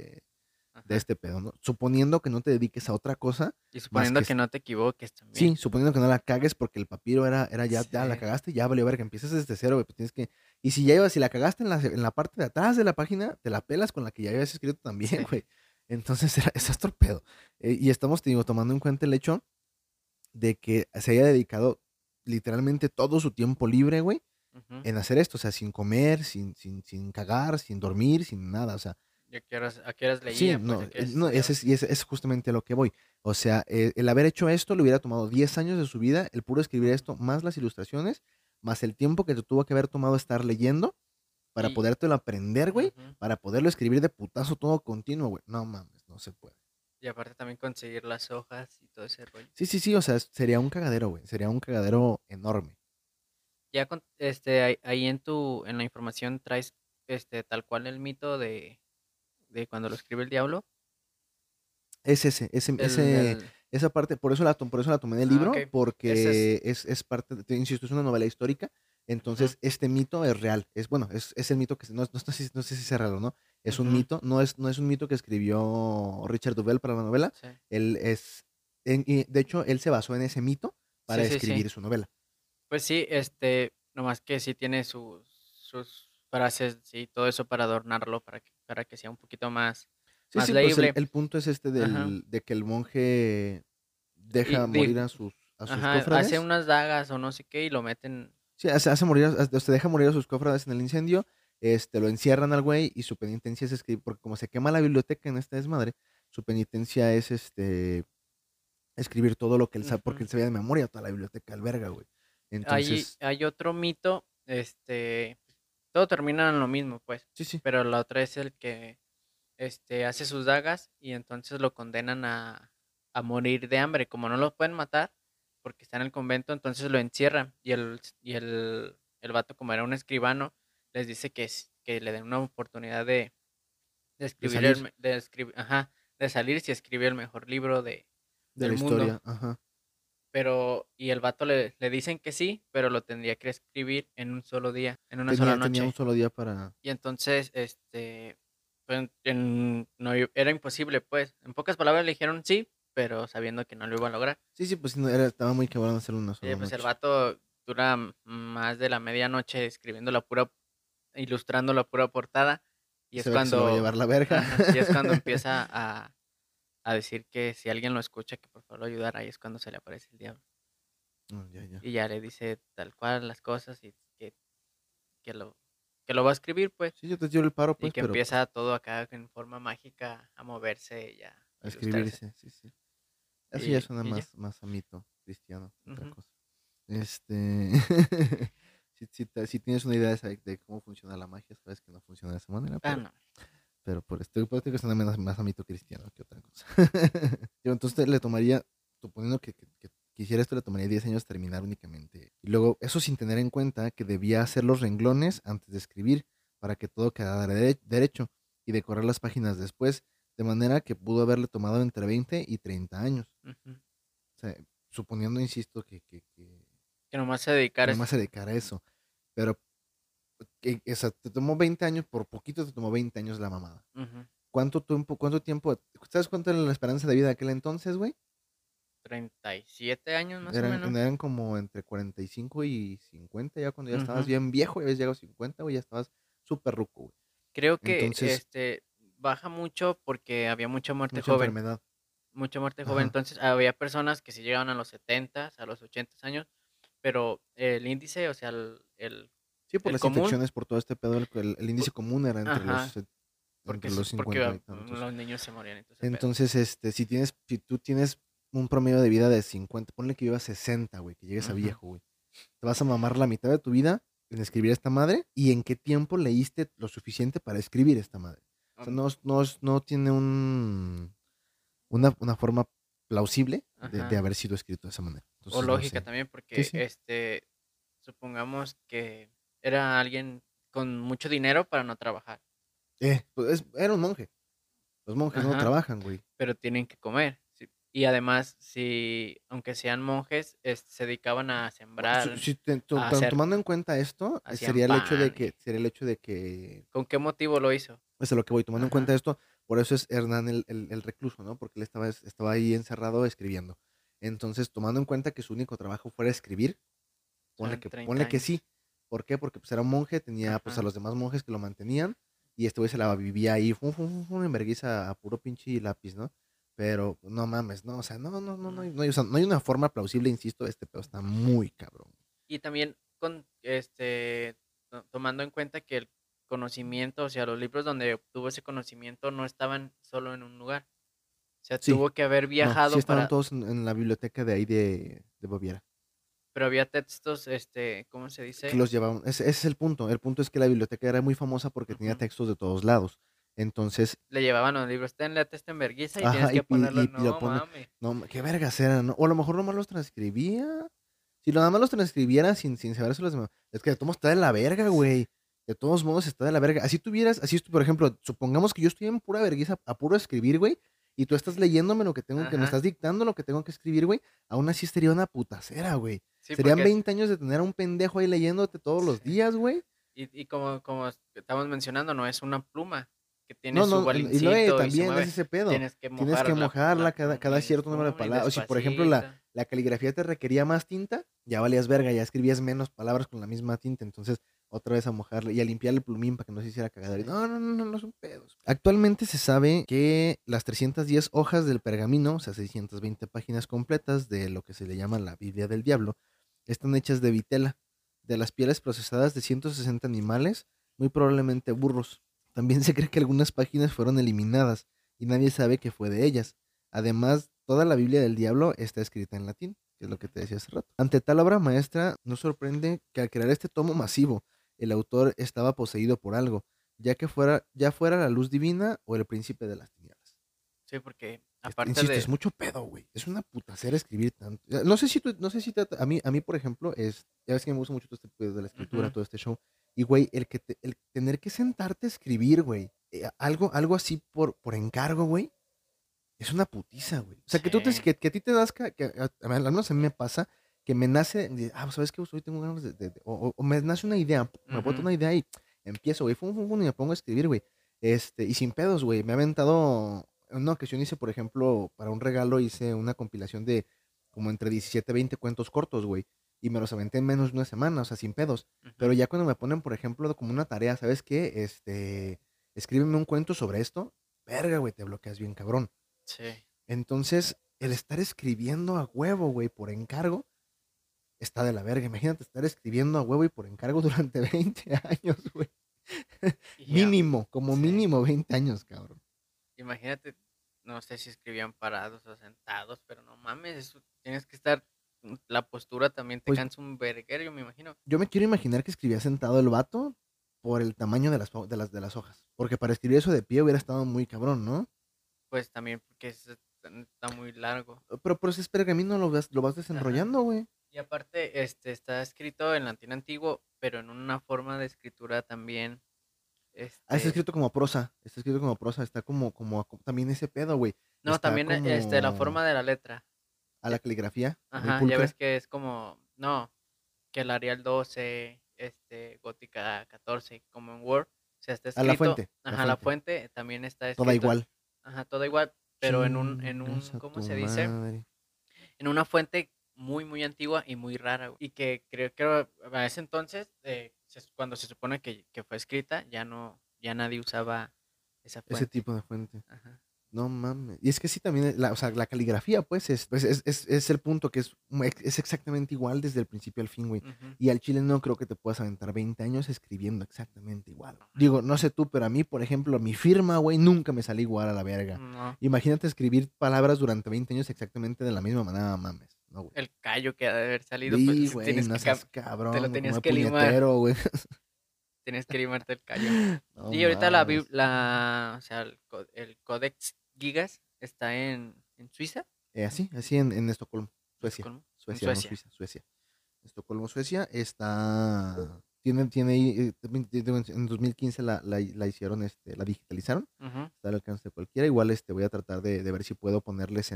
de Ajá. este pedo, ¿no? Suponiendo que no te dediques a otra cosa, Y más suponiendo que, que no te equivoques también. sí, suponiendo que no la cagues porque el papiro era ya la Sí. cagaste, ya valió ver que empiezas desde cero, güey, pues tienes que, y si la cagaste en la parte de atrás de la página, te la pelas con la que ya habías escrito también, Sí. güey. Entonces eso es torpedo. Y estamos, te digo, tomando en cuenta el hecho de que se haya dedicado literalmente todo su tiempo libre, güey, Ujú. en hacer esto, o sea, sin comer, sin cagar, sin dormir, sin nada, o sea, ¿Y a qué horas sí, leía? Pues no, a qué horas no, estudiaba. ese es justamente a lo que voy. O sea, el haber hecho esto le hubiera tomado 10 años de su vida, el puro escribir Ujú. esto, más las ilustraciones, más el tiempo que te tuvo que haber tomado estar leyendo para Y, podértelo aprender, güey, ujú. para poderlo escribir de putazo todo continuo, güey. No mames, no se puede. Y aparte también conseguir las hojas y todo ese rollo. Sí, sí, sí, o sea, sería un cagadero, güey, sería un cagadero enorme. Ya ahí en la información traes tal cual el mito de cuando lo escribe el diablo. Es El, el, esa parte, por eso la tomé del ah, libro, ok. Ese es. porque es parte, te insisto, es una novela histórica, Ujú, entonces este mito es real, bueno, es el mito que, no sé si es real o no, es un ujú, mito, no es un mito que escribió Richard Duvel para la novela, sí. él es, y de hecho, él se basó en ese mito para Sí, sí, sí. escribir su novela. Pues sí, nomás que sí tiene sus frases y todo eso para adornarlo, para que sea un poquito más, Sí, más sí, pues el, leíble. el punto es Ajá. de que el monje deja Y morir a sus ajá, hace cofrades. unas dagas o no sé qué y lo meten. Sí, hace morir, se deja morir a sus cofrades en el incendio, lo encierran al güey y su penitencia es escribir, porque como se quema la biblioteca en esta desmadre, su penitencia es escribir todo lo que él sabe, porque Ujú. él sabía de memoria toda la biblioteca alberga, güey. Hay, Entonces, hay otro mito, todo termina en lo mismo, pues, sí, sí. pero la otra es el que, hace sus dagas y entonces lo condenan a morir de hambre. Como no lo pueden matar, porque está en el convento, entonces lo encierran y el vato, como era un escribano, les dice que le den una oportunidad de De escribir salir de escribir, ajá, de salir si escribe el mejor libro de del la mundo. historia, ajá. Y el vato le dicen que sí, pero lo tendría que escribir en un solo día, en una sola Tenía un noche. solo día para... Y entonces, pues, no, era imposible, pues. En pocas palabras le dijeron sí, pero sabiendo que no lo iba a lograr. Sí, sí, pues sí, estaba muy cabrón hacerlo una sola Pues el noche. vato dura más de la medianoche escribiendo ilustrando la pura portada. Y Y es se ve que se lo va a cuando, llevar la verga. ajá, y es cuando empieza a decir que si alguien lo escucha, que por favor lo ayudara. Ahí es cuando se le aparece el diablo. Ya, ya. Y ya le dice tal cual las cosas y que lo, que lo va a escribir, pues. Sí, yo te tiro el paro, Y pues, que pero pues empieza todo acá en forma mágica a moverse y a a ilustrarse. escribirse, sí, sí. Eso ya suena Y ya. más a mito cristiano que otra Ujú. cosa. Este... si tienes una idea de cómo funciona la magia, sabes que no funciona de esa manera, Ah, no. pero por esto creo que suena más a mito cristiano que otra cosa. Pero entonces le tomaría, suponiendo que quisiera esto, le tomaría 10 años terminar únicamente. Y luego, eso sin tener en cuenta que debía hacer los renglones antes de escribir para que todo quedara derecho y decorar las páginas después, de manera que pudo haberle tomado entre 20 y 30 años. Ujú. O sea, suponiendo, insisto, Que nomás se que dedicara a nomás eso. se dedicara a eso. Pero o sea, te tomó 20 años, por poquito te tomó 20 años la mamada. Ujú. Cuánto tiempo? ¿Sabes cuánto era la esperanza de vida de aquel entonces, güey? 37 años más o menos. Eran como entre 45 y 50, ya cuando ya estabas Ujú. bien viejo, ya habías llegado a 50, güey, ya estabas súper ruco, güey. Creo que Entonces, baja mucho porque había mucha enfermedad. mucha muerte joven. Ajá. Entonces había personas que se llegaban a los 70, a los 80 años, pero el índice, o sea, Sí, por el las común, infecciones, por todo este pedo, el índice pu- común era ajá, entre los porque 50 y tantos. los niños se morían, entonces pedo. Entonces, si tú tienes un promedio de vida de 50, ponle que vivas 60, güey, que llegues a Ujú. viejo, güey. Te vas a mamar la mitad de tu vida en escribir esta madre y en qué tiempo leíste lo suficiente para escribir esta madre. O sea, Um, no tiene una forma plausible de ajá. haber sido escrito de esa manera. O Entonces, no lógica sé. también, Sí, porque sí. supongamos que era alguien con mucho dinero para no trabajar. Pues era un monje. Los monjes no Ajá, trabajan, güey. pero tienen que comer. Sí. Y además, si, aunque sean monjes, se dedicaban a Bueno, sembrar, a hacer, tomando en cuenta esto, hacían pan. sería el hecho de que, ¿Con qué motivo lo hizo? pues a lo que voy, tomando en cuenta Ajá, esto, por eso es Hernán el recluso, ¿no? Porque él estaba ahí encerrado escribiendo. Entonces, tomando en cuenta que su único trabajo fuera escribir, son 30 ponle que sí. años. ¿Por qué? Porque pues era un monje, tenía pues a Ajá. los demás monjes que lo mantenían y este güey se la vivía ahí, en vergüenza a puro pinche lápiz, ¿no? Pero no mames, no, o sea, No. o sea, no hay una forma plausible, insisto, este pedo está muy cabrón. Y también tomando en cuenta que el conocimiento, o sea, los libros donde obtuvo ese conocimiento no estaban solo en un lugar. O sea, Sí, tuvo que haber no, sí viajado estaban todos en la biblioteca de ahí de Baviera, pero había textos, ¿cómo se que dice? los llevaban, ese es el punto es que la biblioteca era muy famosa porque tenía Ujú. textos de todos lados, entonces, Le llevaban los libros, tenle esta en vergüenza y tienes ajá, que ponerlo, y lo no pone, mames. no, qué vergas eran, ¿no? O a lo mejor nomás los transcribía, si nada más los transcribiera sin saberse los demás, es que de todos modos está de la verga, güey, de todos modos está de la verga, por ejemplo, supongamos que yo estoy en pura vergüenza a puro escribir, güey, y tú estás leyéndome me Ajá, estás dictando lo que tengo que escribir, güey, aún así sería una putacera, güey. sí, Serían porque 20 años de tener a un pendejo ahí leyéndote todos los sí. días, güey. Y como estamos mencionando, no es una pluma que tiene No, su no, y lo balincito y se también es mueve. ese pedo. Tienes que Tienes que mojar la mojarla pluma cada y cierto número de pum, y palabras. O si, por ejemplo, despacito. la caligrafía te requería más tinta, ya valías verga, ya escribías menos palabras con la misma tinta. Entonces, otra vez a mojarle y a limpiar el plumín para que no se hiciera cagadero. Y Sí. no son pedos. Actualmente se sabe que las 310 hojas del pergamino, o sea, 620 páginas completas de lo que se le llama la Biblia del Diablo, están hechas de vitela, de las pieles procesadas de 160 animales, muy probablemente burros. También se cree que algunas páginas fueron eliminadas y nadie sabe qué fue de ellas. Además, toda la Biblia del Diablo está escrita en latín, que es lo que te decía hace rato. Ante tal obra maestra, no sorprende que al crear este tomo masivo, el autor estaba poseído por algo, ya fuera la luz divina o el príncipe de las tinieblas. Sí, porque Aparte Insisto, es de... mucho pedo, güey. Es una putacera escribir tanto. No sé si a mí, por ejemplo, ya ves que me gusta mucho todo este pedo de la escritura, Ujú, todo este show. Y, güey, el tener que sentarte a escribir, güey, algo así por encargo, güey, es una putiza, güey. O sea, sí. que a ti te nazca, al menos a mí me pasa, que me nace, ¿sabes qué? Hoy tengo ganas o me nace una idea, me boto Ujú, una idea y empiezo, güey, fum, fum, fum, y me pongo a escribir, güey. Y sin pedos, güey. Me ha aventado, en una ocasión hice, por ejemplo, para un regalo, hice una compilación de como entre 17 20 cuentos cortos, güey. Y me los aventé en menos de una semana, o sea, sin pedos. Pero ujú, ya cuando me ponen, por ejemplo, como una tarea, ¿sabes qué? Escríbeme un cuento sobre esto, verga, güey, te bloqueas bien, cabrón. sí. Entonces, el estar escribiendo a huevo, güey, por encargo, está de la verga. Imagínate estar escribiendo a huevo y por encargo durante 20 años, güey. Y Mínimo, como sí. mínimo 20 años, cabrón. Imagínate, no sé si escribían parados o sentados, pero no mames, tienes que estar, la postura también te Pues cansa un verguero, yo me imagino. yo me quiero imaginar que escribía sentado el vato por el tamaño de las hojas. Porque para escribir eso de pie hubiera estado muy cabrón, ¿no? Pues también porque está muy largo. Pero por ese pergamino lo vas Ajá. desenrollando, güey. Y aparte, está escrito en latín antiguo, pero en una forma de escritura también, Ah, está este, escrito como prosa. Está escrito como prosa. Está también ese pedo, güey. no, Está también, la como forma de la letra. a Ya- la caligrafía, muy Ajá, ya ves pulcra. que es como, no, que el Arial 12, Gótica 14, como en Word, o sea, está A la escrito, fuente, la ajá, la fuente. fuente también está Toda escrito, igual. ajá, todo igual, pero Chingas a ¿cómo tu se dice? madre. En una fuente muy, muy antigua y muy rara, güey, y que creo que a ese entonces, cuando se supone que fue escrita, ya nadie usaba esa Ese fuente. tipo de fuente. Ajá. No mames. Y es que sí, también, o sea, la caligrafía, pues es el punto que es exactamente igual desde el principio al fin, güey. Ujú. Y al chile no creo que te puedas aventar 20 años escribiendo exactamente igual. No, Digo, no sé tú, pero a mí, por ejemplo, mi firma, güey, nunca me salió igual a la verga. no, Imagínate escribir palabras durante 20 años exactamente de la misma manera, no mames. No, güey. el callo que ha de haber salido, pues Y, güey, tienes no que seas te lo cabrón, güey, como tenías de que limar. puñetero, güey. Tienes que limarte el callo. No Y ahorita la, mames. o sea, el Codex Gigas está en Suiza, Así en Estocolmo, en Suecia. Estocolmo, en Suecia, no Suecia. Suiza, Suecia. Estocolmo, Suecia, tiene ahí, también en 2015 la hicieron, la digitalizaron, Ujú, está al alcance de cualquiera. Igual voy a tratar de ver si puedo ponerles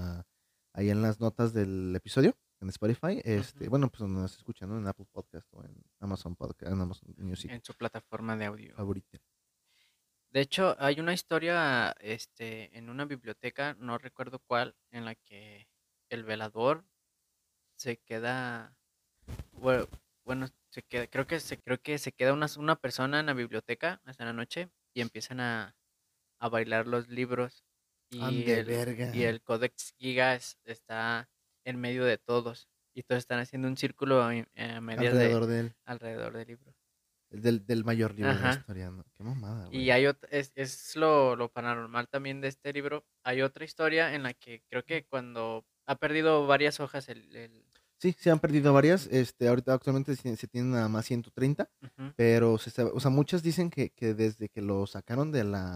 ahí en las notas del episodio, en Spotify, ujú. bueno, pues donde nos escuchan, ¿no? En Apple Podcast o en Amazon Podcast, en Amazon Music, En su plataforma de audio. favorita. De hecho, hay una historia, en una biblioteca, no recuerdo cuál, en la que el velador se queda, bue- bueno, creo que se queda una persona en la biblioteca hasta la noche y empiezan a bailar los libros y Ande verga. el Codex Gigas está en medio de todos y todos están haciendo un círculo a medias de Alrededor de él, alrededor del libro. del mayor libro de la Ajá. historia, ¿no? Qué mamada, Y güey. hay es lo paranormal también de este libro. Hay otra historia en la que creo que cuando ha perdido varias hojas Sí, se han perdido varias. Ahorita actualmente se tienen nada más 130, ujú, pero o sea, muchas dicen que desde que lo sacaron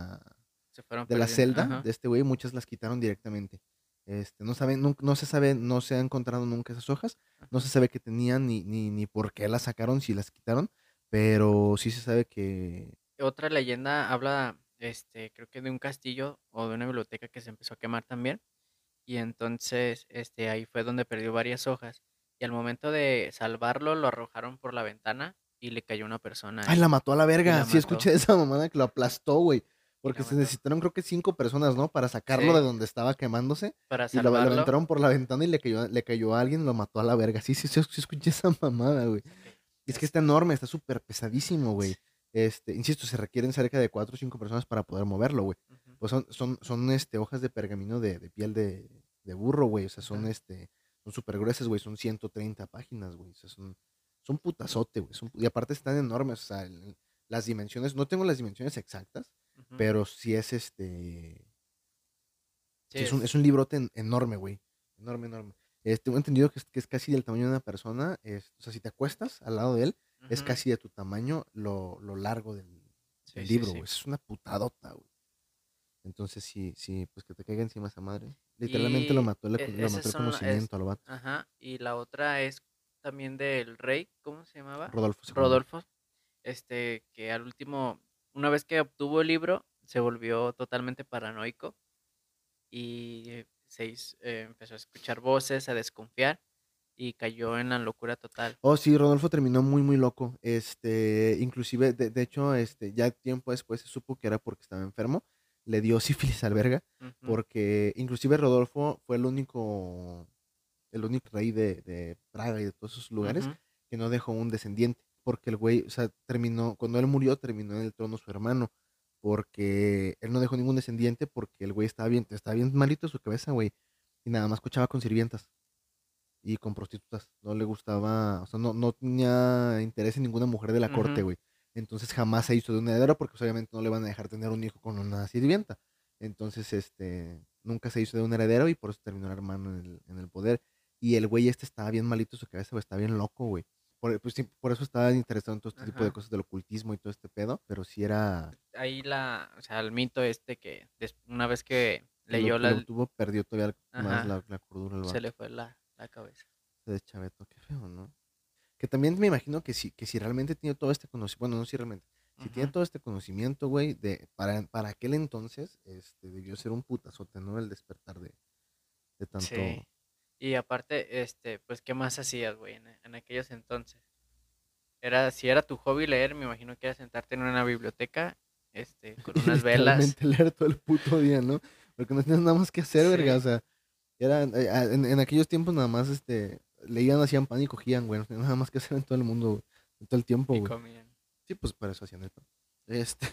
se fueron de la perdiendo. celda Ajá. de este güey, muchas las quitaron directamente. No saben, no se sabe, no se ha encontrado nunca esas hojas, no se Ajá. sabe qué tenían ni por qué las sacaron, si las quitaron, pero sí se sabe que, Otra leyenda habla, creo que de un castillo o de una biblioteca que se empezó a quemar también. Y entonces, ahí fue donde perdió varias hojas. Y al momento de salvarlo, lo arrojaron por la ventana y le cayó una persona ay, la ahí mató a la y verga. la Sí, mató, escuché esa mamada que lo aplastó, güey. y la Porque se mató. necesitaron, creo que 5 personas, ¿no? Para sacarlo de Sí, donde estaba quemándose. para Y lo salvarlo. aventaron por la ventana y le cayó a alguien y lo mató a la verga. Sí, sí, sí, sí escuché esa mamada, güey. Sí, Es que es- está enorme, está súper pesadísimo, güey. Insisto, se requieren cerca de 4 o 5 personas para poder moverlo, güey. ujú, Pues son hojas de pergamino de piel de burro, güey. O sea, ajá. son súper gruesas, güey. Son 130 páginas, güey. O sea, son putazote, güey. Y aparte están enormes. O sea, las dimensiones, no tengo las dimensiones exactas, Ujú. pero sí Sí, sí es un librote enorme, güey. Enorme, enorme. Tengo entendido que es casi del tamaño de una persona. O sea, si te acuestas al lado de él, es ujú, casi de tu tamaño lo largo del sí, sí, libro, sí. güey. Es una putadota, güey. Entonces sí, pues que te caiga encima esa madre. Literalmente Y lo esas mató el son, conocimiento al vato. ajá, y la otra es también del rey, ¿cómo se llamaba? Rodolfo II. Rodolfo, que al último, una vez que obtuvo el libro, se volvió totalmente paranoico y empezó a escuchar voces, a desconfiar y cayó en la locura total. Oh, sí, Rodolfo terminó muy, muy loco. Inclusive, de hecho, ya tiempo después se supo que era porque estaba enfermo. Le dio sífilis al verga, Ujú, porque inclusive Rodolfo fue el único rey de Praga y de todos esos lugares ujú, que no dejó un descendiente. Porque el güey, o sea, cuando él murió, terminó en el trono su hermano. Porque él no dejó ningún descendiente, porque el güey estaba bien malito de su cabeza, güey. Y nada más escuchaba con sirvientas y con prostitutas. No le gustaba, o sea, no tenía interés en ninguna mujer de la corte, ujú. güey. Entonces jamás se hizo de un heredero porque pues, obviamente no le van a dejar tener un hijo con una sirvienta. Entonces, nunca se hizo de un heredero y por eso terminó el hermano en el poder. Y el güey estaba bien malito en su cabeza, güey, estaba bien loco, güey. Pues, sí, por eso estaba interesado en todo este tipo de Ajá. cosas del ocultismo y todo este pedo, pero sí era, Ahí o sea, el mito que una vez que leyó que lo obtuvo, perdió todavía más ajá, la cordura el se le vato. fue la cabeza. De chaveto, qué feo, ¿no? Que también me imagino que si realmente tiene todo este conocimiento, bueno, no si realmente, si tiene Ujú. todo este conocimiento, güey, para aquel entonces, debió ser un putazote, ¿no? El despertar de tanto. Sí. Y aparte, pues, ¿qué más hacías, güey, en aquellos entonces? Si era tu hobby leer, me imagino que era sentarte en una biblioteca, con Y unas velas. literalmente leer todo el puto día, ¿no? Porque no tienes nada más que hacer, verga, o Sí. sea, en aquellos tiempos nada más, leían, hacían pan y cogían, güey, no tenían nada más que hacer en todo el mundo, güey, en todo el tiempo, Y güey. comían. Sí, pues para eso hacían el pan. Este,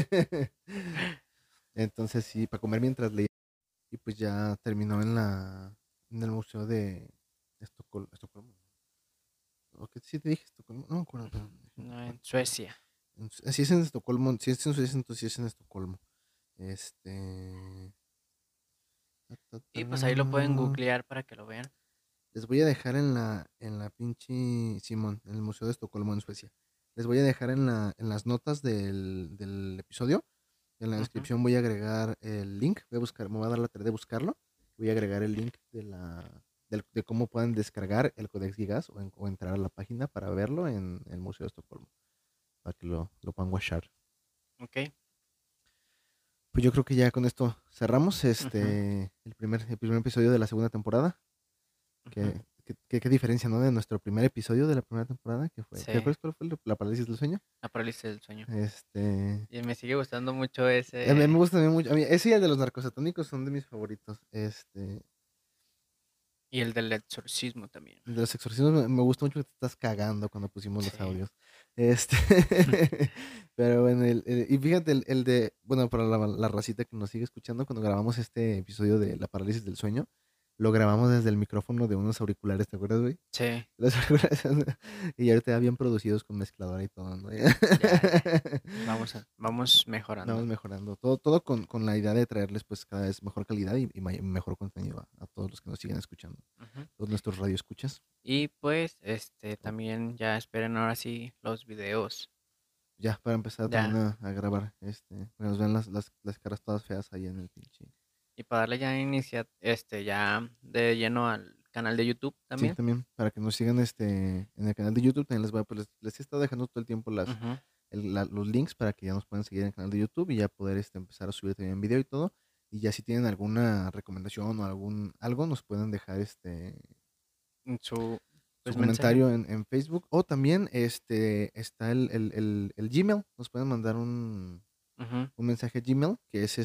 entonces sí, para comer mientras leía. Y pues ya terminó en el museo de Estocolmo. ¿O qué sí te dije Estocolmo? No me acuerdo, pero déjame No, en checar. Suecia. Si es en Estocolmo, si es en Suecia, entonces sí es en Estocolmo. Este. Ta, ta, Y pues ahí lo pueden ta. googlear para que lo vean. Les voy a dejar en la pinche Simón, en el Museo de Estocolmo en Suecia. Les voy a dejar en las notas del episodio. En la Ujú. descripción voy a agregar el link. Me voy a dar la tarea de buscarlo. Voy a agregar el link de cómo pueden descargar el Codex Gigas o entrar a la página para verlo en el Museo de Estocolmo. Para que lo puedan watchar. Ok. Pues yo creo que ya con esto cerramos Ujú, el primer episodio de la segunda temporada. ujú. Qué diferencia, ¿no? De nuestro primer episodio de la primera temporada, que fue, ¿te Sí, acuerdas cuál fue la parálisis del sueño? la parálisis del sueño. Este, Y me sigue gustando mucho a mí me ese. gusta también mucho, a mí, ese y el de los narcosatánicos son de mis favoritos. Y el del exorcismo también. De los exorcismos me gusta mucho que te estás cagando cuando pusimos los Sí. audios. Este, pero bueno, y fíjate, bueno, para la racita que nos sigue escuchando, cuando grabamos este episodio de la parálisis del sueño, lo grabamos desde el micrófono de unos auriculares, ¿te acuerdas, güey? Sí. Los auriculares, y ahorita ya bien producidos con mezcladora y todo, ¿no? Ya. Vamos Vamos mejorando. mejorando. Todo con la idea de traerles pues cada vez mejor calidad y mejor contenido a todos los que nos siguen escuchando. Ujú. Todos nuestros radioescuchas. Y pues, también ya esperen ahora sí los videos. Ya, para empezar también Ya. a grabar, que nos vean las caras todas feas ahí en el pinche. Y para darle ya ya de lleno al canal de YouTube Sí, también. también, para que nos sigan en el canal de YouTube, también les he estado dejando todo el tiempo Ujú. los links para que ya nos puedan seguir en el canal de YouTube y ya poder empezar a subir también video y todo. Y ya si tienen alguna recomendación o algo, nos pueden dejar En su pues mensaje. comentario en Facebook. O también está el Gmail. Nos pueden mandar Ujú. un mensaje a Gmail que es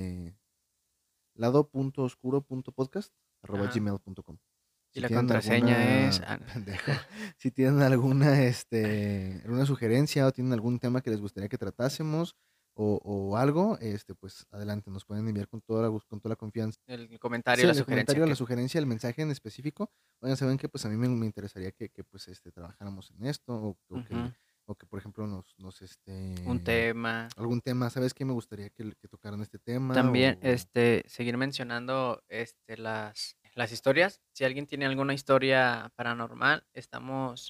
lado.oscuro.podcast Ajá. gmail.com. Y Si la tienen contraseña es. alguna, pendejo, si tienen alguna sugerencia o tienen algún tema que les gustaría que tratásemos o algo, pues adelante, nos pueden enviar con toda la confianza. El comentario, Sí, la en el sugerencia comentario, la que. sugerencia, el mensaje en específico. Oigan, saben que pues a mí me interesaría que pues trabajáramos en esto Ujú. o que por ejemplo Un tema. algún tema, ¿sabes qué? Me gustaría que tocaran este tema También, o seguir mencionando, las historias. Si alguien tiene alguna historia paranormal, estamos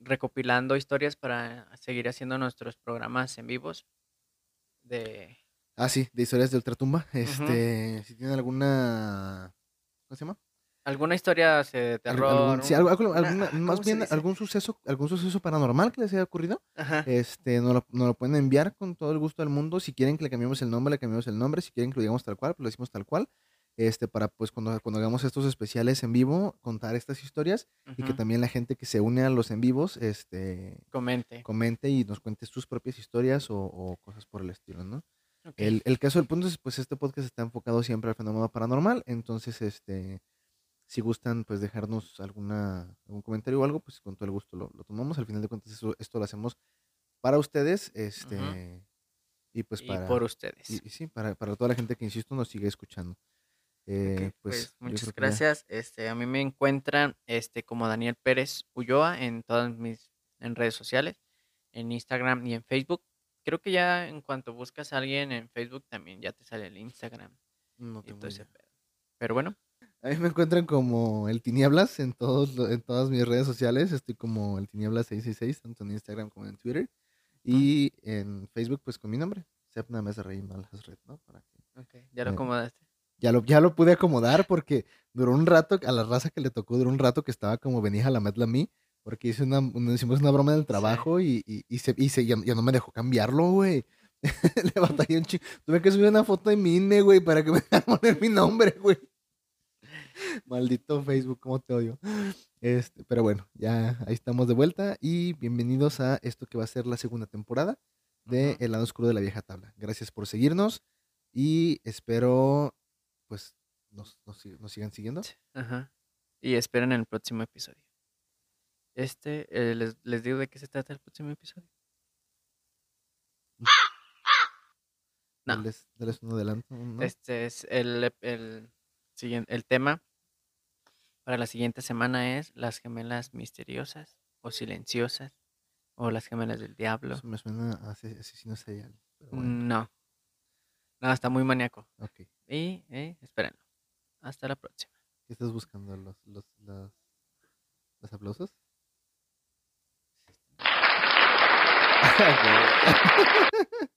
recopilando historias para seguir haciendo nuestros programas en vivos de, Ah, sí, de historias de ultratumba. Ujú. Si tienen alguna, ¿cómo se llama? ¿Alguna historia de terror? Sí, alguna, ¿Cómo más se bien dice? algún suceso paranormal que les haya ocurrido, Ajá. nos lo pueden enviar con todo el gusto del mundo. Si quieren que le cambiemos el nombre, le cambiamos el nombre. Si quieren que lo digamos tal cual, pues lo decimos tal cual. Para pues cuando hagamos estos especiales en vivo, contar estas historias y que Ujú. también la gente que se une a los en vivos, Comente. comente y nos cuente sus propias historias o cosas por el estilo, ¿no? Ok. El caso del punto es, pues este podcast está enfocado siempre al fenómeno paranormal, entonces, si gustan, pues dejarnos algún comentario o algo, pues con todo el gusto lo tomamos. Al final de cuentas, esto lo hacemos para ustedes, Ujú. y pues Y por y, ustedes. y sí, para toda la gente que, insisto, nos sigue escuchando. Ok, Pues pues yo muchas creo que ya, gracias. A mí me encuentran como Daniel Pérez Ulloa en todas mis en redes sociales, en Instagram y en Facebook. Creo que ya en cuanto buscas a alguien en Facebook también ya te sale el Instagram no y tengo todo ese idea. pedo. Pero bueno, A mí me encuentran como el Tinieblas en todas mis redes sociales. Estoy como el Tinieblas 666 tanto en Instagram como en Twitter. ujú, Y en Facebook, pues con mi nombre, Sepna Mesa Rey Malas Red, ¿no? Para que ok, ya lo me- acomodaste. ya lo pude acomodar porque duró un rato, a la raza que le tocó, duró un rato que estaba como venía a la Metla a mí, porque hicimos una broma en el Sí. trabajo ya no me dejó cambiarlo, güey. Le batallé un chingo. Tuve que subir una foto de mi INE, güey, para que me dejaran poner mi nombre, güey. Maldito Facebook, cómo te odio. Pero bueno, ya ahí estamos de vuelta y bienvenidos a esto que va a ser la segunda temporada de Ujú, El lado oscuro de la vieja tabla. Gracias por seguirnos y espero pues nos sigan siguiendo. sí, ajá. Y esperen el próximo episodio. Les digo de qué se trata el próximo episodio. No, Darles un adelanto, ¿no? este es el siguiente, el tema para la siguiente semana es las gemelas misteriosas o silenciosas o las gemelas del diablo. Eso me suena a asesino serial, pero bueno, No, no, está muy maníaco. ok. Y espérenlo. Hasta la próxima. ¿Qué estás buscando? ¿Los aplausos? Ah, güey.